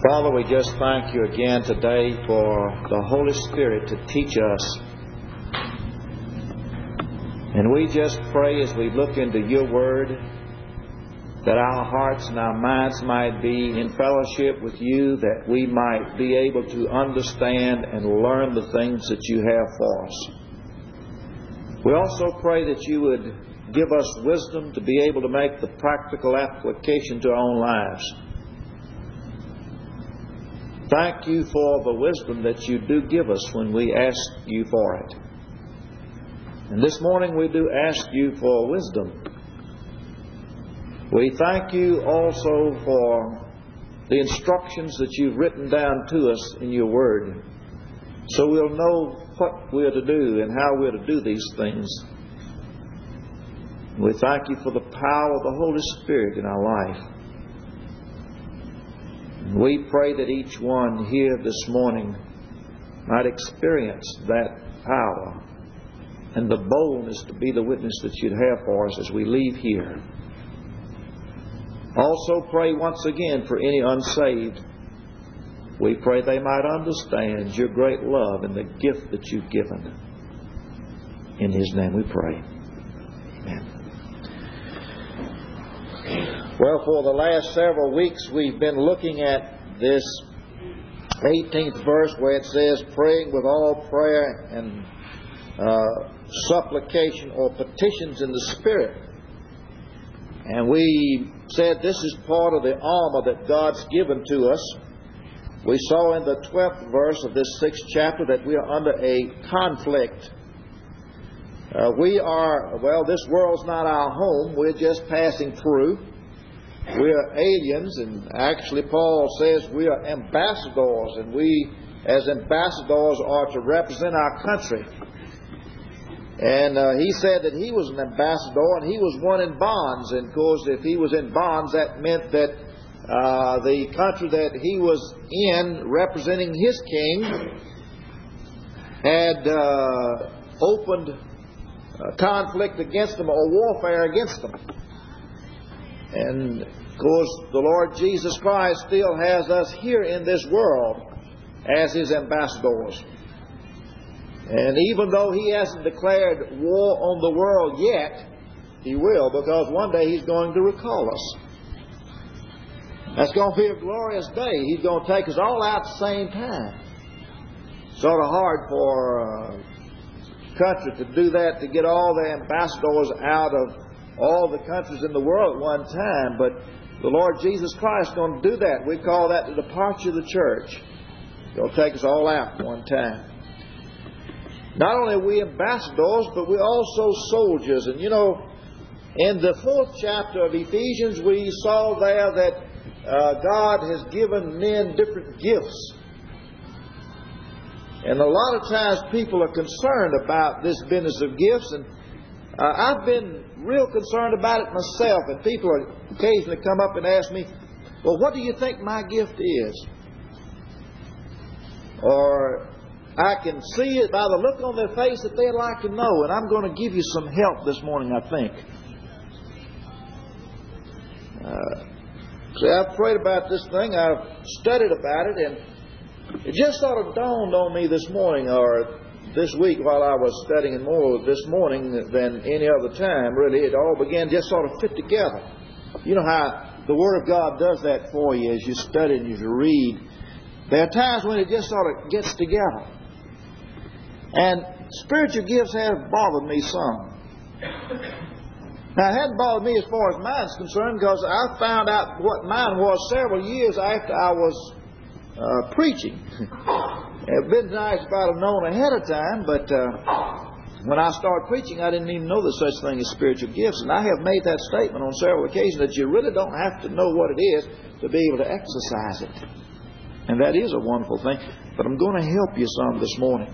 Father, we just thank You again today for the Holy Spirit to teach us. And we just pray as we look into Your Word that our hearts and our minds might be in fellowship with You, that we might be able to understand and learn the things that You have for us. We also pray that You would give us wisdom to be able to make the practical application to our own lives. Thank You for the wisdom that You do give us when we ask You for it. And this morning we do ask You for wisdom. We thank You also for the instructions that You've written down to us in Your Word, so we'll know what we're to do and how we're to do these things. We thank You for the power of the Holy Spirit in our life. We pray that each one here this morning might experience that power and the boldness to be the witness that You'd have for us as we leave here. Also pray once again for any unsaved. We pray they might understand Your great love and the gift that You've given. In His name we pray. Amen. Well, for the last several weeks we've been looking at this 18th verse where it says, praying with all prayer and supplication or petitions in the Spirit. And we said this is part of the armor that God's given to us. We saw in the 12th verse of this 6th chapter that we are under a conflict. This world's not our home. We're just passing through. We are aliens, and actually Paul says we are ambassadors, and we as ambassadors are to represent our country. And he said that he was an ambassador and he was one in bonds. And of course, if he was in bonds, that meant that the country that he was in, representing his king, had opened conflict against them or warfare against them. And of course, the Lord Jesus Christ still has us here in this world as His ambassadors. And even though He hasn't declared war on the world yet, He will, because one day He's going to recall us. That's going to be a glorious day. He's going to take us all out at the same time. Sort of hard for a country to do that, to get all the ambassadors out of all the countries in the world at one time, but the Lord Jesus Christ is going to do that. We call that the departure of the church. He'll take us all out at one time. Not only are we ambassadors, but we're also soldiers. And you know, in the 4th chapter of Ephesians, we saw there that God has given men different gifts. And a lot of times people are concerned about this business of gifts, and I've been real concerned about it myself, and people occasionally come up and ask me, well, what do you think my gift is? Or I can see it by the look on their face that they'd like to know, and I'm going to give you some help this morning, I think. I've prayed about this thing, I've studied about it, and it just sort of dawned on me this morning, or this week while I was studying more this morning than any other time, really. It all began just sort of fit together. You know how the Word of God does that for you as you study and as you read. There are times when it just sort of gets together. And spiritual gifts have bothered me some. Now, it hadn't bothered me as far as mine's concerned, because I found out what mine was several years after I was preaching. It would have been nice if I'd have known ahead of time, but when I started preaching, I didn't even know there's such thing as spiritual gifts. And I have made that statement on several occasions that you really don't have to know what it is to be able to exercise it. And that is a wonderful thing. But I'm going to help you some this morning.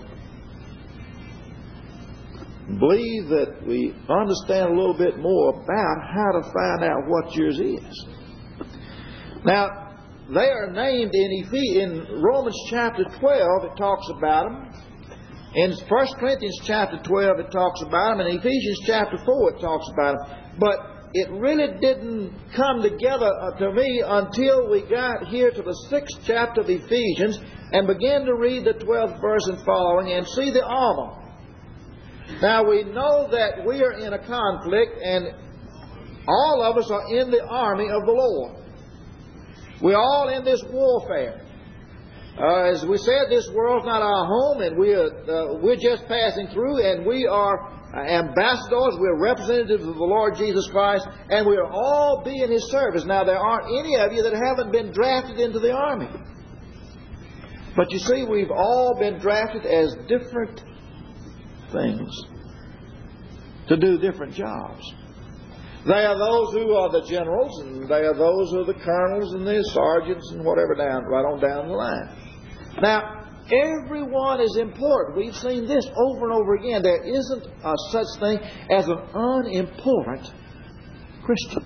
Believe that we understand a little bit more about how to find out what yours is. Now, they are named in Romans chapter 12, it talks about them. In 1 Corinthians chapter 12, it talks about them. In Ephesians chapter 4, it talks about them. But it really didn't come together to me until we got here to the 6th chapter of Ephesians and began to read the 12th verse and following and see the armor. Now we know that we are in a conflict, and all of us are in the army of the Lord. We're all in this warfare. As we said, this world's not our home, and we're just passing through, and we are ambassadors, we're representatives of the Lord Jesus Christ, and we're all be in His service. Now, there aren't any of you that haven't been drafted into the army. But you see, we've all been drafted as different things to do different jobs. They are those who are the generals, and they are those who are the colonels and the sergeants and whatever right on down the line. Now, everyone is important. We've seen this over and over again. There isn't a such thing as an unimportant Christian.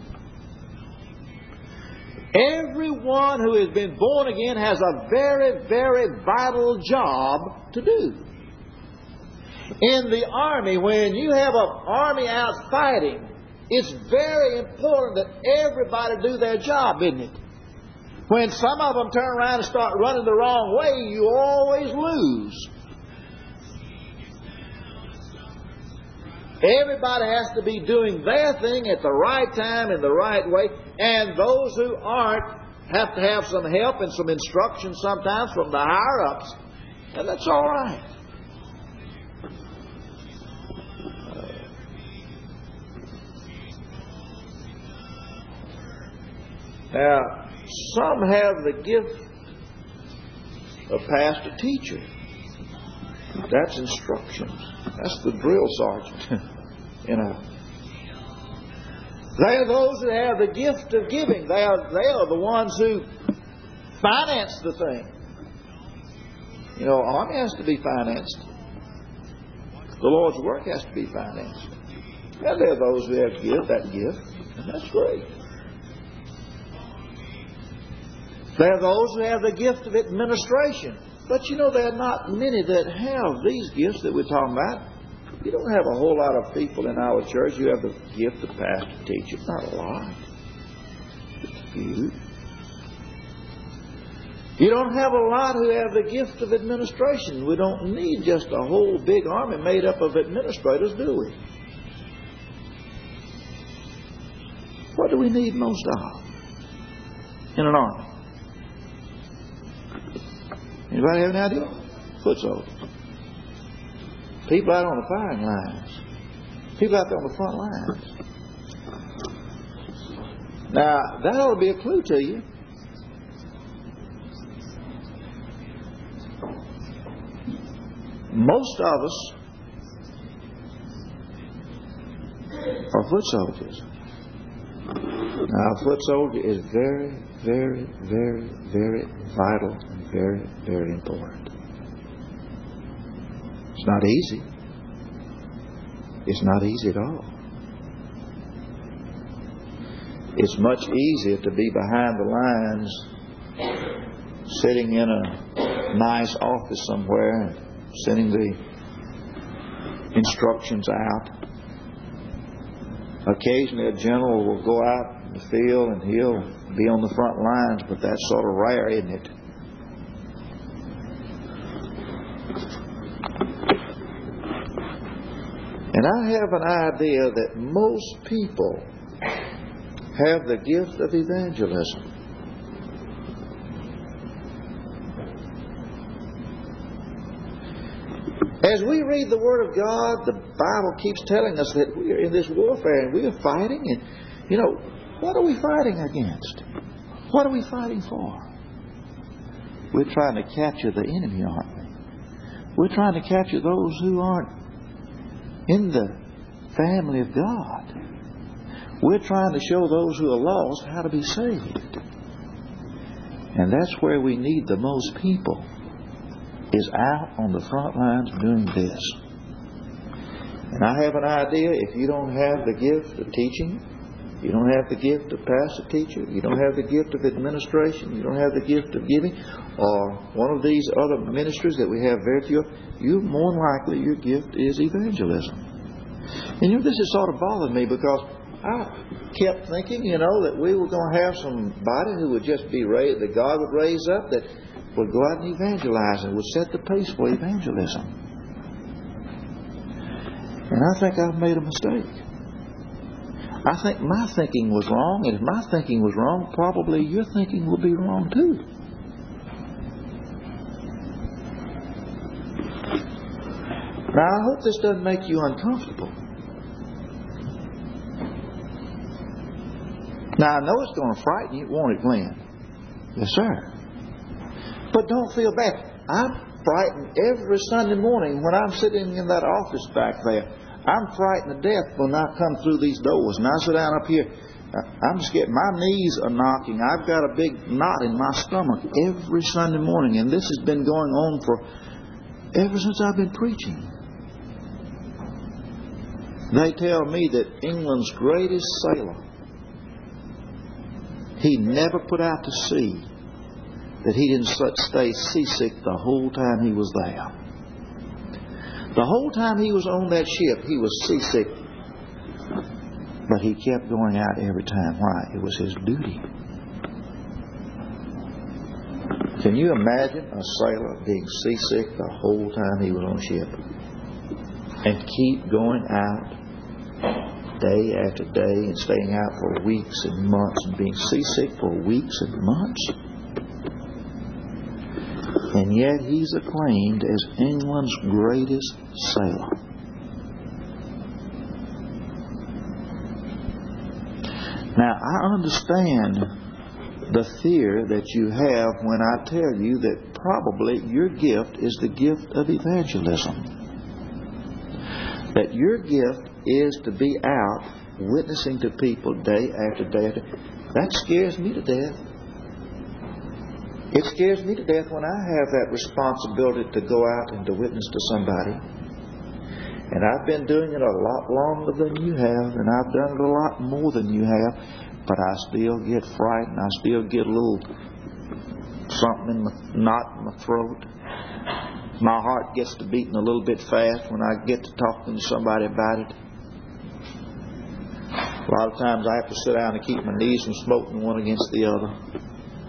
Everyone who has been born again has a very, very vital job to do. In the army, when you have an army out fighting, it's very important that everybody do their job, isn't it? When some of them turn around and start running the wrong way, you always lose. Everybody has to be doing their thing at the right time in the right way, and those who aren't have to have some help and some instruction sometimes from the higher-ups, and that's all right. Now, some have the gift of pastor-teacher. That's instructions. That's the drill sergeant. They are those who have the gift of giving. They are the ones who finance the thing. Army has to be financed. The Lord's work has to be financed. And there are those who have that gift. And that's great. There are those who have the gift of administration. But there are not many that have these gifts that we're talking about. You don't have a whole lot of people in our church who have the gift of pastor teacher. Not a lot. Just a few. You don't have a lot who have the gift of administration. We don't need just a whole big army made up of administrators, do we? What do we need most of in an army? Anybody have an idea? Foot soldiers. People out on the firing lines. People out there on the front lines. Now, that ought to be a clue to you. Most of us are foot soldiers. Now, a foot soldier is very, very, very, very vital and very, very important. It's not easy. It's not easy at all. It's much easier to be behind the lines, sitting in a nice office somewhere and sending the instructions out. Occasionally a general will go out in the field and he'll be on the front lines, but that's sort of rare, isn't it? And I have an idea that most people have the gift of evangelism. As we read the Word of God, the Bible keeps telling us that we are in this warfare and we are fighting. And, what are we fighting against? What are we fighting for? We're trying to capture the enemy, aren't we? We're trying to capture those who aren't in the family of God. We're trying to show those who are lost how to be saved. And that's where we need the most people, is out on the front lines doing this. And I have an idea, if you don't have the gift of teaching, you don't have the gift of pastor teacher, you don't have the gift of administration, you don't have the gift of giving, or one of these other ministries that we have very few of, more than likely your gift is evangelism. And this has sort of bothered me because I kept thinking, that we were going to have somebody who would just be raised, that God would raise up, that would go out and evangelize and would set the pace for evangelism. And I think I've made a mistake. I think my thinking was wrong, and if my thinking was wrong, probably your thinking will be wrong too. Now, I hope this doesn't make you uncomfortable. Now, I know it's going to frighten you, won't it, Glenn? Yes, sir. But don't feel bad. I'm frightened every Sunday morning when I'm sitting in that office back there. I'm frightened to death when I come through these doors. And I sit down up here. I'm scared. My knees are knocking. I've got a big knot in my stomach every Sunday morning. And this has been going on for ever since I've been preaching. They tell me that England's greatest sailor, he never put out to sea that he didn't stay seasick the whole time he was there. The whole time he was on that ship, he was seasick. But he kept going out every time. Why? It was his duty. Can you imagine a sailor being seasick the whole time he was on ship? And keep going out day after day and staying out for weeks and months and being seasick for weeks and months. And yet he's acclaimed as England's greatest sailor. Now, I understand the fear that you have when I tell you that probably your gift is the gift of evangelism. That your gift is to be out witnessing to people day after day after day. That scares me to death. It scares me to death when I have that responsibility to go out and to witness to somebody. And I've been doing it a lot longer than you have, and I've done it a lot more than you have, but I still get frightened. I still get a little something in my knot in my throat. My heart gets to beating a little bit fast when I get to talking to somebody about it. A lot of times I have to sit down and keep my knees from smoking one against the other.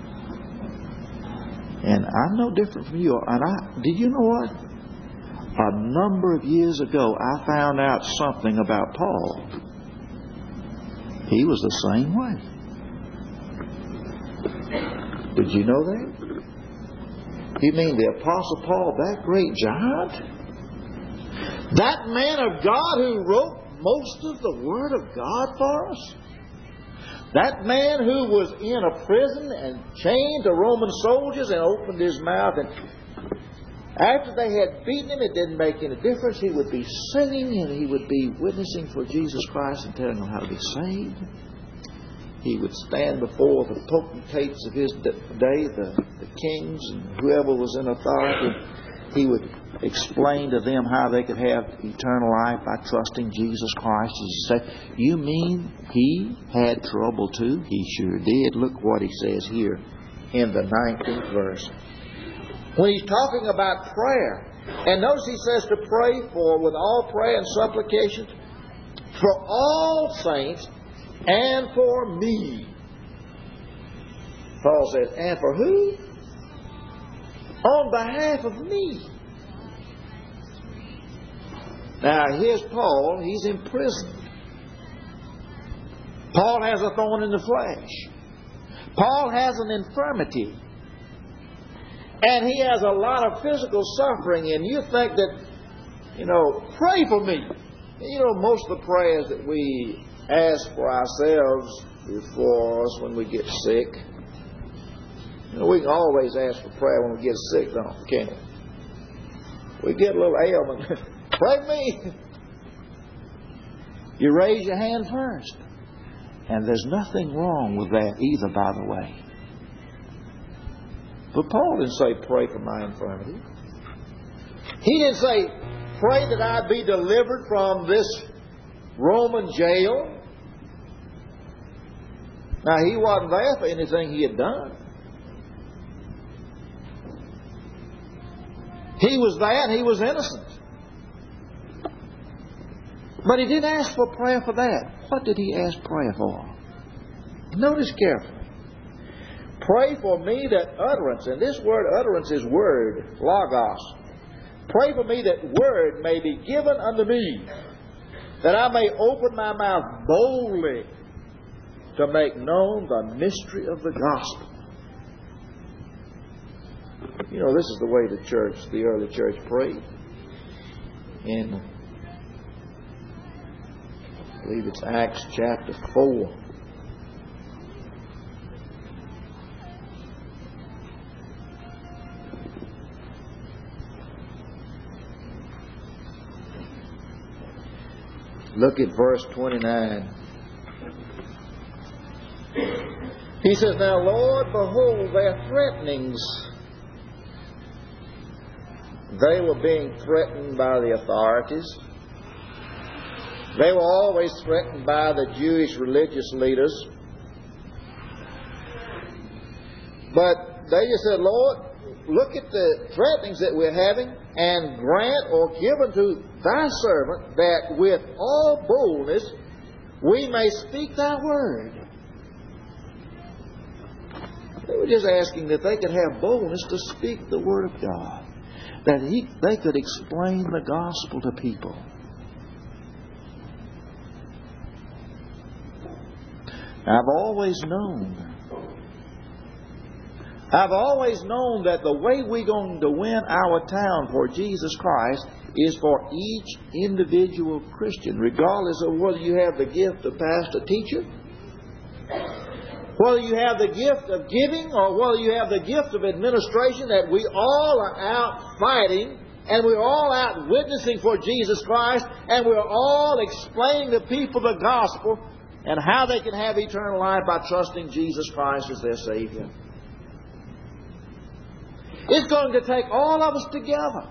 And I'm no different from you. And did you know what? A number of years ago, I found out something about Paul. He was the same way. Did you know that? You mean the Apostle Paul, that great giant? That man of God who wrote most of the Word of God for us? That man who was in a prison and chained to Roman soldiers and opened his mouth, and after they had beaten him, it didn't make any difference. He would be singing and he would be witnessing for Jesus Christ and telling them how to be saved. He would stand before the potentates of his day, the kings and whoever was in authority. He would explain to them how they could have eternal life by trusting Jesus Christ. You mean he had trouble too? He sure did. Look what he says here in the 19th verse. When he's talking about prayer, and notice he says to pray for, with all prayer and supplication, for all saints and for me. Paul says, and for who? On behalf of me. Now, here's Paul. He's imprisoned. Paul has a thorn in the flesh. Paul has an infirmity. And he has a lot of physical suffering. And you think that, pray for me. Most of the prayers that we ask for ourselves before us when we get sick. We can always ask for prayer when we get sick, don't we? Can't we? We get a little ailment. Pray for me. You raise your hand first. And there's nothing wrong with that either, by the way. But Paul didn't say, pray for my infirmity. He didn't say, pray that I be delivered from this Roman jail. Now, he wasn't there for anything he had done. He was there and he was innocent. But he didn't ask for prayer for that. What did he ask prayer for? Notice carefully. Pray for me that utterance, and this word utterance is word, logos. Pray for me that word may be given unto me, that I may open my mouth boldly to make known the mystery of the gospel. You know, this is the way the church, the early church prayed. In, I believe it's Acts chapter 4. Look at verse 29. He says, Now, Lord, behold their threatenings. They were being threatened by the authorities. They were always threatened by the Jewish religious leaders. But they just said, Lord, look at the threatenings that we're having, and grant or give unto thy servant that with all boldness we may speak thy word. They were just asking that they could have boldness to speak the word of God, that they could explain the gospel to people. I've always known that the way we're going to win our town for Jesus Christ is for each individual Christian, regardless of whether you have the gift of pastor, teacher, whether you have the gift of giving, or whether you have the gift of administration, that we all are out fighting and we're all out witnessing for Jesus Christ, and we're all explaining to people the gospel and how they can have eternal life by trusting Jesus Christ as their Savior. It's going to take all of us together.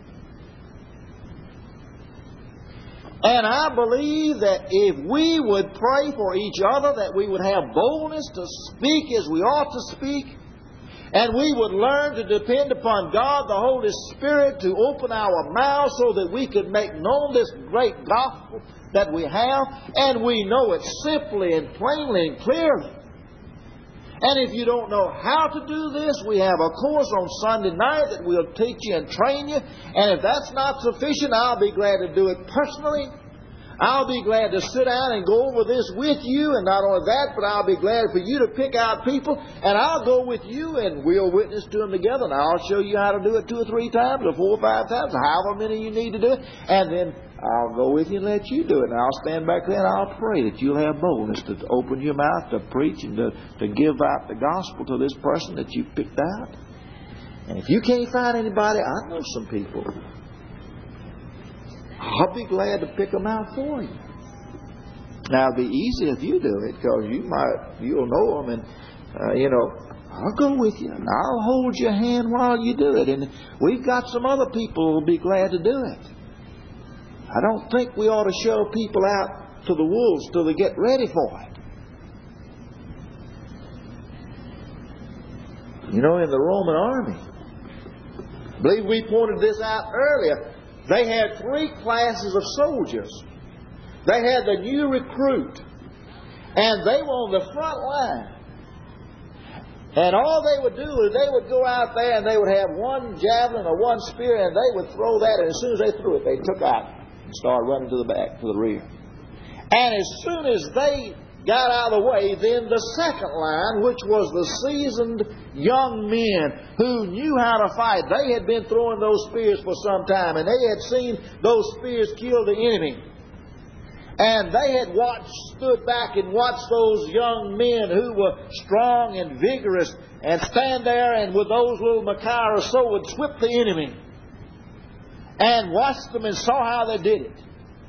And I believe that if we would pray for each other, that we would have boldness to speak as we ought to speak, and we would learn to depend upon God, the Holy Spirit, to open our mouths so that we could make known this great gospel that we have, and we know it simply and plainly and clearly. And if you don't know how to do this, we have a course on Sunday night that we'll teach you and train you. And if that's not sufficient, I'll be glad to do it personally. I'll be glad to sit down and go over this with you. And not only that, but I'll be glad for you to pick out people. And I'll go with you and we'll witness to them together. And I'll show you how to do it 2 or 3 times or 4 or 5 times, however many you need to do it. And then I'll go with you and let you do it. And I'll stand back there and I'll pray that you'll have boldness to open your mouth to preach and to give out the gospel to this person that you've picked out. And if you can't find anybody, I know some people. I'll be glad to pick them out for you. Now, it'll be easy if you do it, because you'll know them, and I'll go with you and I'll hold your hand while you do it. And we've got some other people who will be glad to do it. I don't think we ought to show people out to the wolves till they get ready for it. You know, in the Roman army, I believe we pointed this out earlier, they had 3 classes of soldiers. They had the new recruit, and they were on the front line. And all they would do is they would go out there and they would have 1 javelin or 1 spear, and they would throw that, and as soon as they threw it, they took out and started running to the back, to the rear. And as soon as they got out of the way, then the second line, which was the seasoned young men who knew how to fight, they had been throwing those spears for some time, and they had seen those spears kill the enemy. And they had stood back and watched those young men who were strong and vigorous and stand there and with those little Machaira or so would whip the enemy. And watched them and saw how they did it.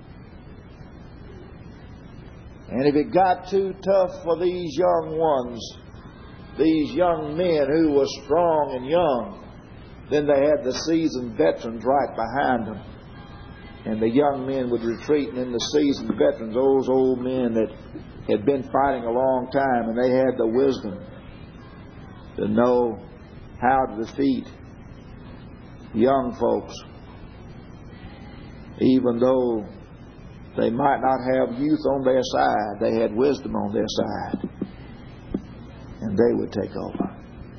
And if it got too tough for these young ones, these young men who were strong and young, then they had the seasoned veterans right behind them. And the young men would retreat, and then the seasoned veterans, those old men that had been fighting a long time, and they had the wisdom to know how to defeat young folks, even though They might not have youth on their side. They had wisdom on their side. And they would take over.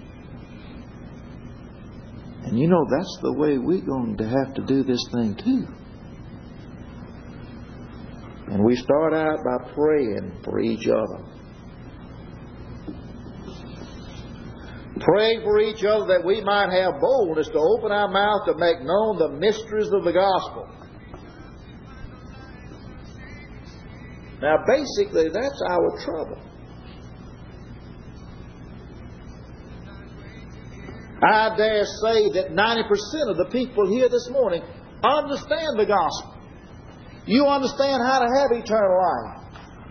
And you know, that's the way we're going to have to do this thing too. And we start out by praying for each other. Praying for each other that we might have boldness to open our mouth to make known the mysteries of the gospel. Now, basically, that's our trouble. I dare say that 90% of the people here this morning understand the gospel. You understand how to have eternal life.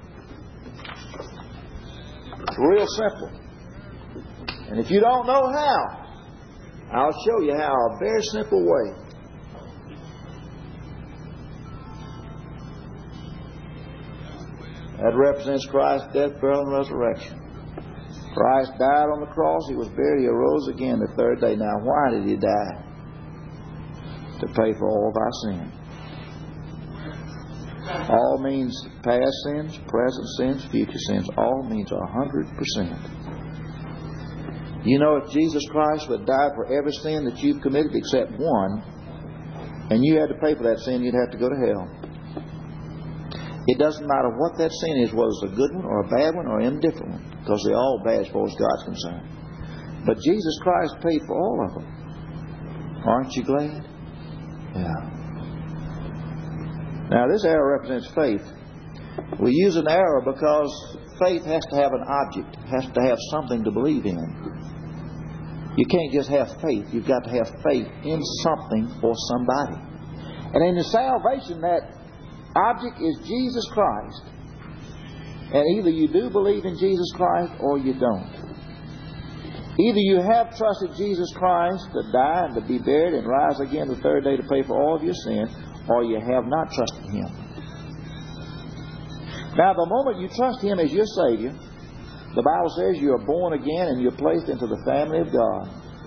It's real simple. And if you don't know how, I'll show you how, a very simple way. That represents Christ's death, burial, and resurrection. Christ died on the cross. He was buried. He arose again the third day. Now, why did He die? To pay for all of our sin. All means past sins, present sins, future sins. All means 100%. You know, if Jesus Christ would die for every sin that you've committed except one, and you had to pay for that sin, you'd have to go to hell. It doesn't matter what that sin is, whether it's a good one or a bad one or an indifferent one, because they're all bad as far as God's concerned. But Jesus Christ paid for all of them. Aren't you glad? Yeah. Now, this arrow represents faith. We use an arrow because faith has to have an object, has to have something to believe in. You can't just have faith. You've got to have faith in something or somebody. And in the salvation, that object is Jesus Christ. And either you do believe in Jesus Christ or you don't. Either you have trusted Jesus Christ to die and to be buried and rise again the third day to pay for all of your sin, or you have not trusted Him. Now, the moment you trust Him as your Savior, the Bible says you are born again and you're placed into the family of God.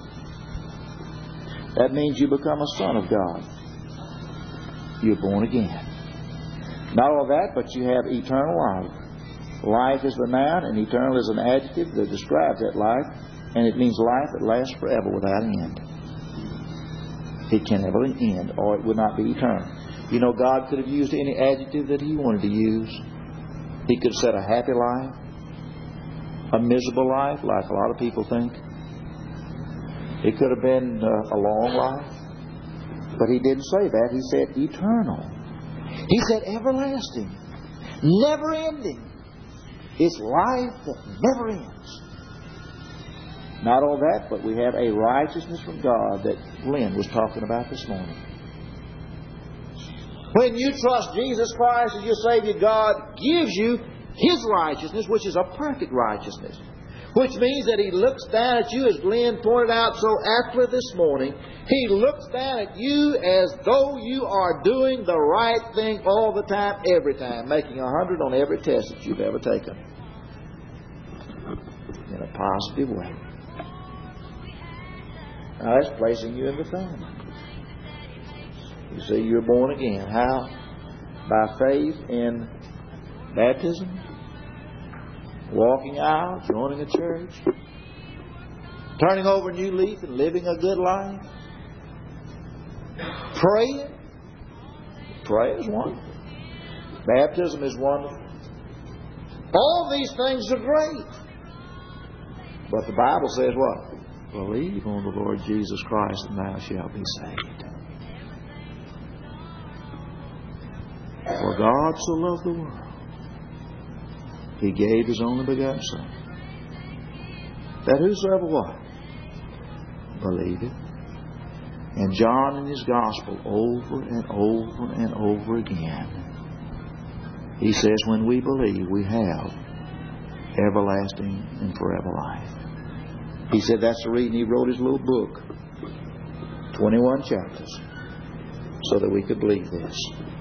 That means you become a son of God. You're born again. Not only that, but you have eternal life. Life is the noun and eternal is an adjective that describes that life, and it means life that lasts forever without end. It can never end, or it would not be eternal. You know, God could have used any adjective that He wanted to use. He could have said a happy life, a miserable life, like a lot of people think. It could have been a long life. But He didn't say that. He said eternal. He said everlasting, never ending. It's life that never ends. Not all that, but we have a righteousness from God that Lynn was talking about this morning. When you trust Jesus Christ as your Savior, God gives you His righteousness, which is a perfect righteousness. Which means that He looks down at you, as Glenn pointed out so aptly this morning. He looks down at you as though you are doing the right thing all the time, every time, making 100 on every test that you've ever taken. In a positive way. Now, that's placing you in the family. You see, you're born again. How? By faith in baptism, walking out, joining a church, turning over a new leaf and living a good life, praying. Prayer is wonderful. Baptism is wonderful. All these things are great. But the Bible says what? Believe on the Lord Jesus Christ and thou shalt be saved. For God so loved the world, He gave His only begotten Son, that whosoever what? Believeth. And John in his Gospel, over and over and over again, he says, when we believe, we have everlasting and forever life. He said that's the reason he wrote his little book, 21 chapters, so that we could believe this.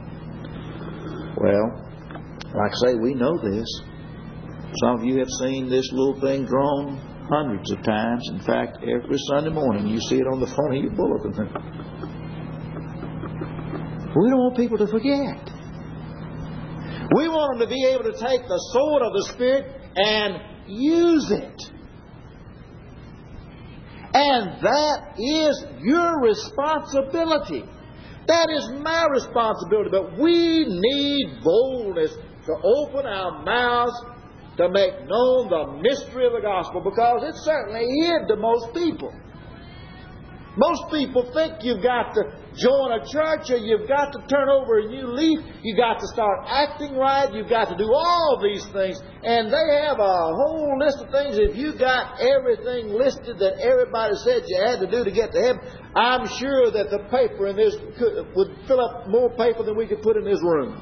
Well, like I say, we know this. Some of you have seen this little thing drawn hundreds of times. In fact, every Sunday morning you see it on the front of your bulletin. We don't want people to forget. We want them to be able to take the sword of the Spirit and use it. And that is your responsibility. That is my responsibility. But we need boldness to open our mouths to make known the mystery of the gospel, because it's certainly hid to most people. Most people think you've got to join a church, or you've got to turn over a new leaf, you've got to start acting right, you've got to do all these things. And they have a whole list of things. If you got everything listed that everybody said you had to do to get to heaven, I'm sure that the paper in this would fill up more paper than we could put in this room.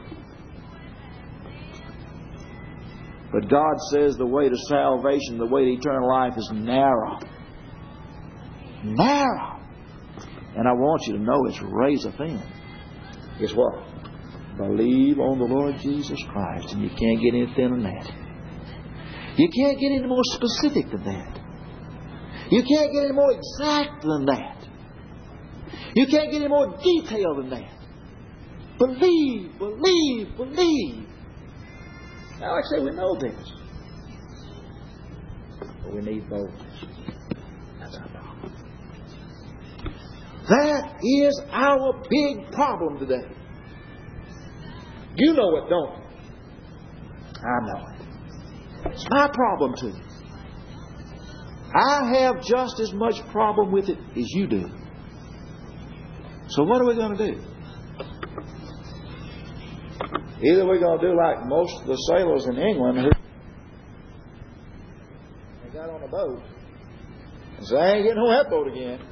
But God says the way to salvation, the way to eternal life is narrow. Narrow. And I want you to know it's razor thin. It's what? Believe on the Lord Jesus Christ. And you can't get any thinner than that. You can't get any more specific than that. You can't get any more exact than that. You can't get any more detailed than that. Believe, believe, believe. Now, like I say, we know this. But we need boldness. That's our problem. That is our big problem today. You know it, don't you? I know it. It's my problem too. I have just as much problem with it as you do. So what are we going to do? Either we're going to do like most of the sailors in England who they got on a boat and say, I ain't getting on that boat again.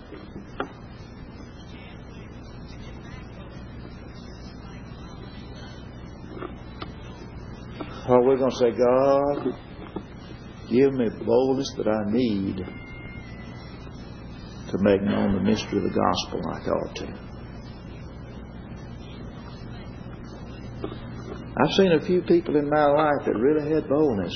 Or we're going to say, God, give me boldness that I need to make known the mystery of the gospel like I ought to. I've seen a few people in my life that really had boldness.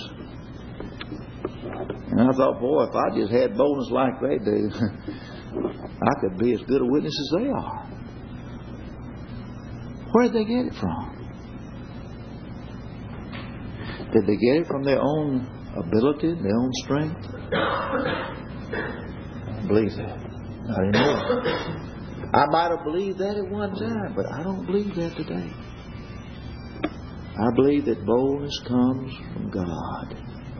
And I thought, boy, if I just had boldness like they do, I could be as good a witness as they are. Where did they get it from? Did they get it from their own ability, their own strength? I don't believe that. Not anymore. I might have believed that at one time, but I don't believe that today. I believe that boldness comes from God.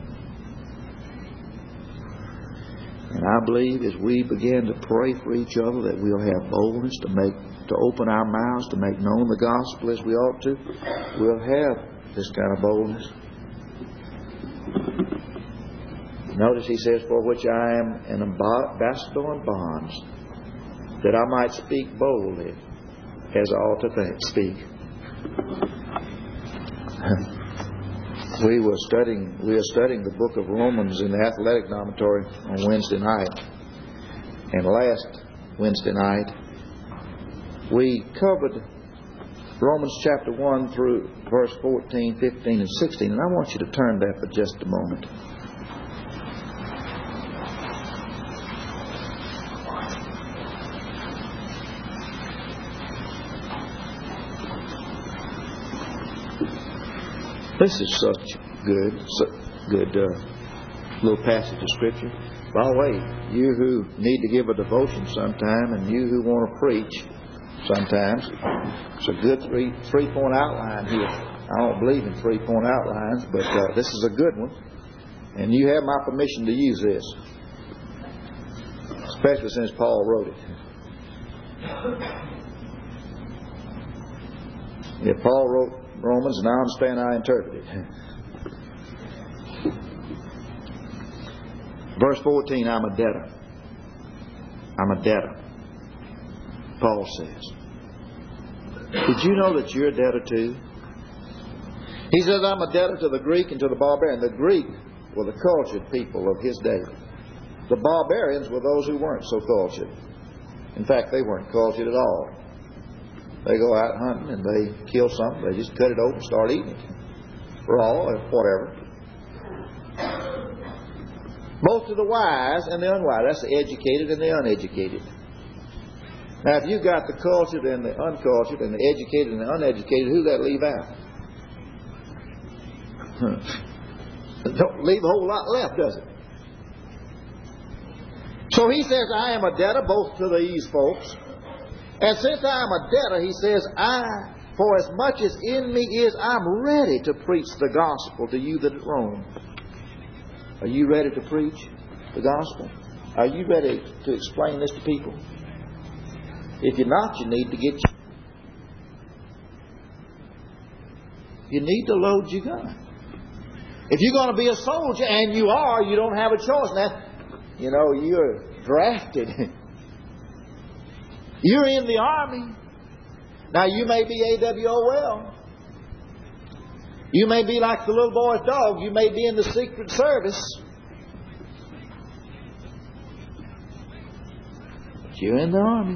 And I believe as we begin to pray for each other that we'll have boldness to open our mouths to make known the gospel as we ought to. We'll have this kind of boldness. Notice he says, for which I am an ambassador in bonds, that I might speak boldly as I ought to speak. We were studying the book of Romans in the athletic dormitory on Wednesday night. And last Wednesday night, we covered Romans chapter 1 through verse 14, 15, and 16. And I want you to turn there for just a moment. This is such good little passage of Scripture. By the way, you who need to give a devotion sometime and you who want to preach sometimes, it's a good three-point outline here. I don't believe in three-point outlines, but this is a good one. And you have my permission to use this, especially since Paul wrote it. If Paul wrote Romans, and I understand how I interpret it. Verse 14, I'm a debtor. I'm a debtor. Paul says. Did you know that you're a debtor too? He says, I'm a debtor to the Greek and to the barbarian. The Greek were the cultured people of his day. The barbarians were those who weren't so cultured. In fact, they weren't cultured at all. They go out hunting and they kill something. They just cut it open and start eating it. Raw or whatever. Both to the wise and the unwise. That's the educated and the uneducated. Now, if you've got the cultured and the uncultured and the educated and the uneducated, who's that leave out? Don't leave a whole lot left, does it? So he says, I am a debtor both to these folks. And since I am a debtor, he says, for as much as in me is, I'm ready to preach the gospel to you that at Rome. Are you ready to preach the gospel? Are you ready to explain this to people? If you're not, you need to get you need to load your gun. If you're going to be a soldier, and you are, you don't have a choice. Now, you know, you're drafted. You're in the army. Now, you may be AWOL. You may be like the little boy's dog. You may be in the Secret Service. But you're in the army.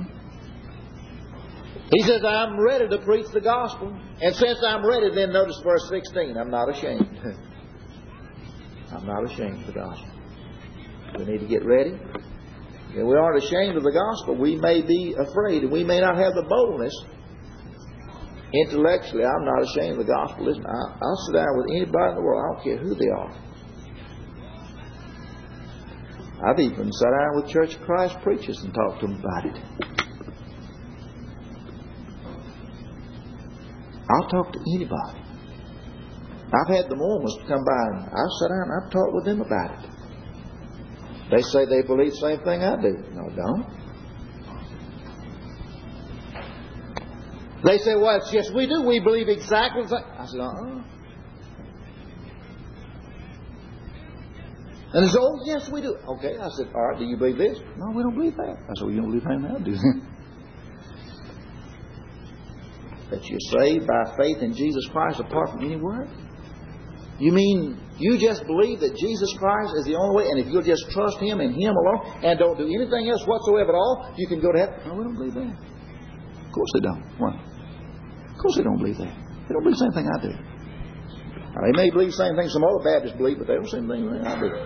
He says, I'm ready to preach the gospel. And since I'm ready, then notice verse 16. I'm not ashamed. I'm not ashamed of the gospel. We need to get ready. If we aren't ashamed of the gospel, we may be afraid, and we may not have the boldness. Intellectually, I'm not ashamed of the gospel. Listen, I'll sit down with anybody in the world. I don't care who they are. I've even sat down with Church of Christ preachers and talked to them about it. I'll talk to anybody. I've had the Mormons come by and I've sat down and I've talked with them about it. They say they believe the same thing I do. No, don't. They say, well, yes, we do. We believe exactly the same. I said, And they said, oh, yes, we do. Okay. I said, all right, do you believe this? No, we don't believe that. I said, well, you don't believe anything I do. That you're saved by faith in Jesus Christ apart from any word? You mean you just believe that Jesus Christ is the only way, and if you'll just trust Him and Him alone, and don't do anything else whatsoever at all, you can go to heaven? No, we don't believe that. Of course they don't. Why? Of course they don't believe that. They don't believe the same thing I do. Now, they may believe the same thing some other Baptists believe, but they don't believe the same thing I do.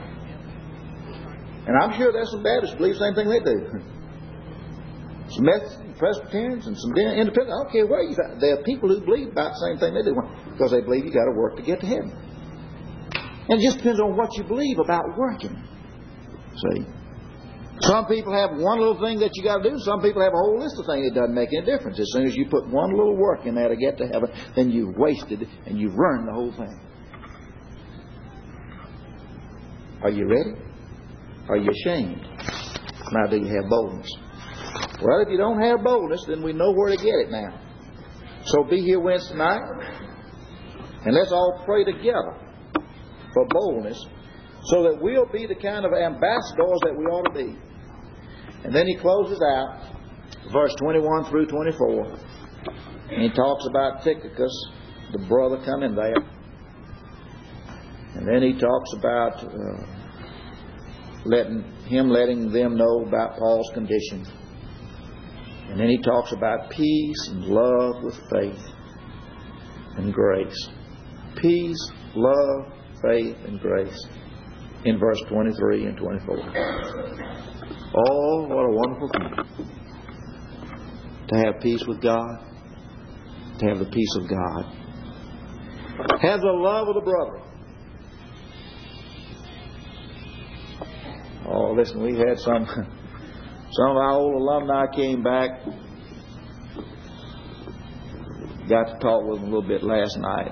And I'm sure there's some Baptists believe the same thing they do. Some Methodists, Presbyterians, and some Independents. I don't care where you find. There are people who believe about the same thing they do. Because they believe you've got to work to get to heaven. And it just depends on what you believe about working. See? Some people have one little thing that you got to do. Some people have a whole list of things that doesn't make any difference. As soon as you put one little work in there to get to heaven, then you've wasted and you've ruined the whole thing. Are you ready? Are you ashamed? Now, do you have boldness? Well, if you don't have boldness, then we know where to get it now. So be here Wednesday night, and let's all pray together for boldness, so that we'll be the kind of ambassadors that we ought to be. And then he closes out, verse 21 through 24, and he talks about Tychicus, the brother coming there. And then he talks about letting them know about Paul's condition. And then he talks about peace and love with faith and grace. Peace, love, faith, and grace. In verse 23 and 24. Oh, what a wonderful thing. To have peace with God. To have the peace of God. Have the love of the brother. Oh, listen, we had some of our old alumni came back. Got to talk with them a little bit last night.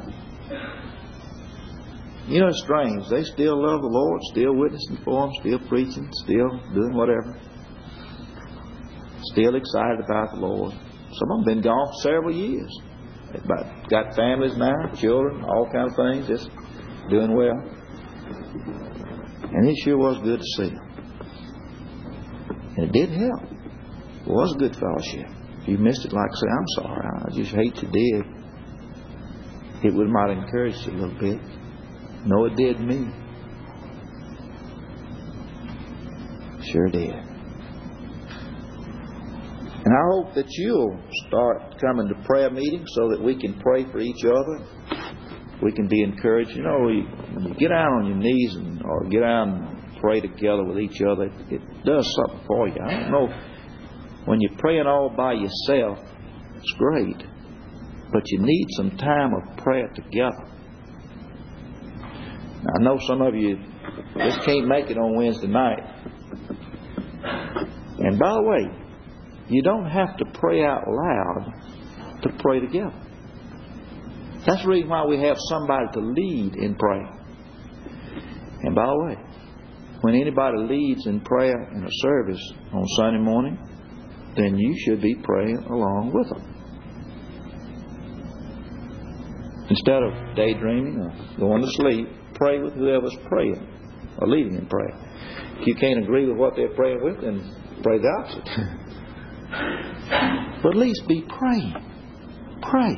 You know, it's strange. They still love the Lord, still witnessing for Him, still preaching, still doing whatever. Still excited about the Lord. Some of them been gone for several years. They've got families now, children, all kinds of things, just doing well. And it sure was good to see them. And it did help. It was a good fellowship. If you missed it, like I say, I'm sorry. I just hate you did. It would might have encouraged you a little bit. No, it did me. Sure did. And I hope that you'll start coming to prayer meetings so that we can pray for each other. We can be encouraged. You know, when you get down on your knees or get down and pray together with each other, it does something for you. I don't know. When you're praying all by yourself, it's great. But you need some time of prayer together. I know some of you just can't make it on Wednesday night. And by the way, you don't have to pray out loud to pray together. That's the reason why we have somebody to lead in prayer. And by the way, when anybody leads in prayer in a service on Sunday morning, then you should be praying along with them. Instead of daydreaming or going to sleep, pray with whoever's praying or leading in prayer. If you can't agree with what they're praying with, then pray the opposite. But at least be praying. Pray.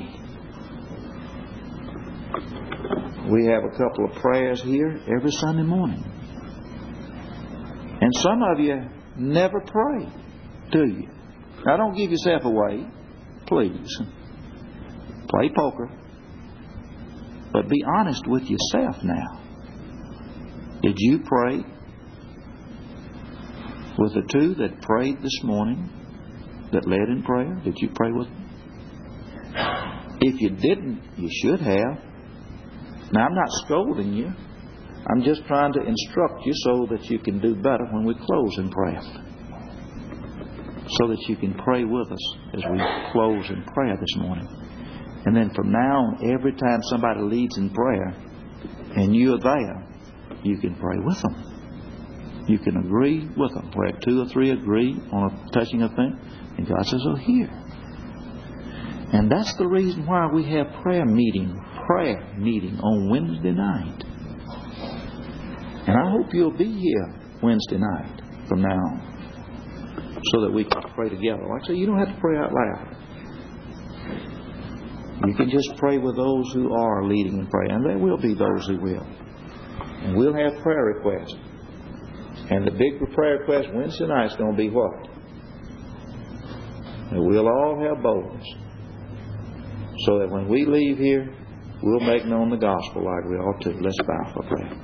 We have a couple of prayers here every Sunday morning. And some of you never pray, do you? Now don't give yourself away, please. Play poker. But be honest with yourself now. Did you pray with the two that prayed this morning, that led in prayer? Did you pray with them? If you didn't, you should have. Now, I'm not scolding you. I'm just trying to instruct you so that you can do better when we close in prayer. So that you can pray with us as we close in prayer this morning. And then from now on, every time somebody leads in prayer and you're there, you can pray with them. You can agree with them. Where two or three agree on a touching a thing, and God says, oh, here. And that's the reason why we have prayer meeting on Wednesday night. And I hope you'll be here Wednesday night from now on, so that we can pray together. Like I say, you don't have to pray out loud. You can just pray with those who are leading in prayer. And there will be those who will. And we'll have prayer requests. And the big prayer request Wednesday night is going to be what? That we'll all have boldness. So that when we leave here, we'll make known the gospel like we ought to. Let's bow for prayer.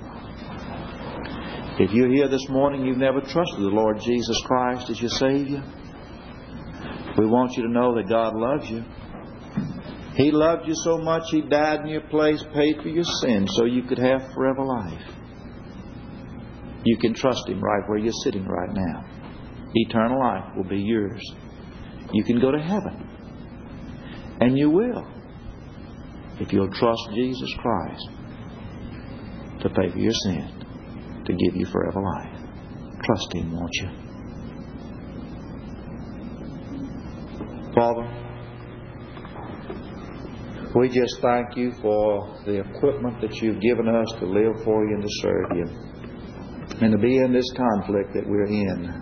If you're here this morning, you've never trusted the Lord Jesus Christ as your Savior, we want you to know that God loves you. He loved you so much, He died in your place, paid for your sins, so you could have forever life. You can trust Him right where you're sitting right now. Eternal life will be yours. You can go to heaven. And you will, if you'll trust Jesus Christ to pay for your sin, to give you forever life. Trust Him, won't you? Father, we just thank You for the equipment that You've given us to live for You and to serve You, and to be in this conflict that we're in.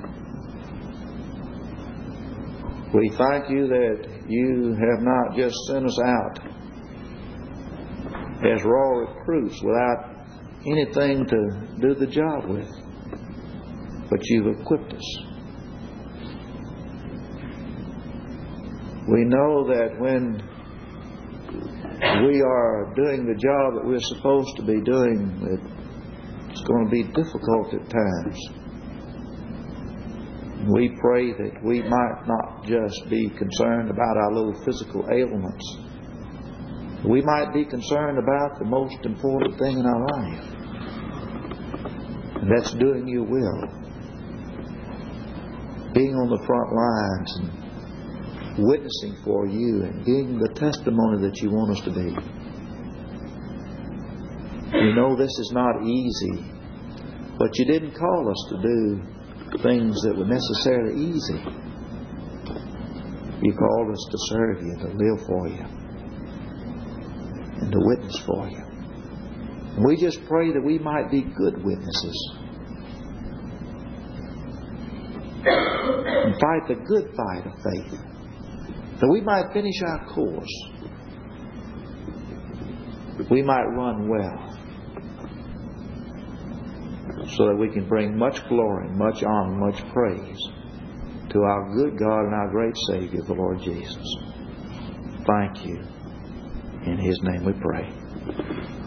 We thank You that You have not just sent us out as raw recruits without anything to do the job with, but You've equipped us. We know that when we are doing the job that we're supposed to be doing, it's going to be difficult at times. We pray that we might not just be concerned about our little physical ailments. We might be concerned about the most important thing in our life. And that's doing Your will. Being on the front lines and witnessing for You and being the testimony that You want us to be. You know this is not easy, but You didn't call us to do things that were necessarily easy. You called us to serve You, to live for You, and to witness for You. And we just pray that we might be good witnesses and fight the good fight of faith, that we might finish our course, we might run well, so that we can bring much glory, much honor, much praise to our good God and our great Savior, the Lord Jesus. Thank You. In His name we pray.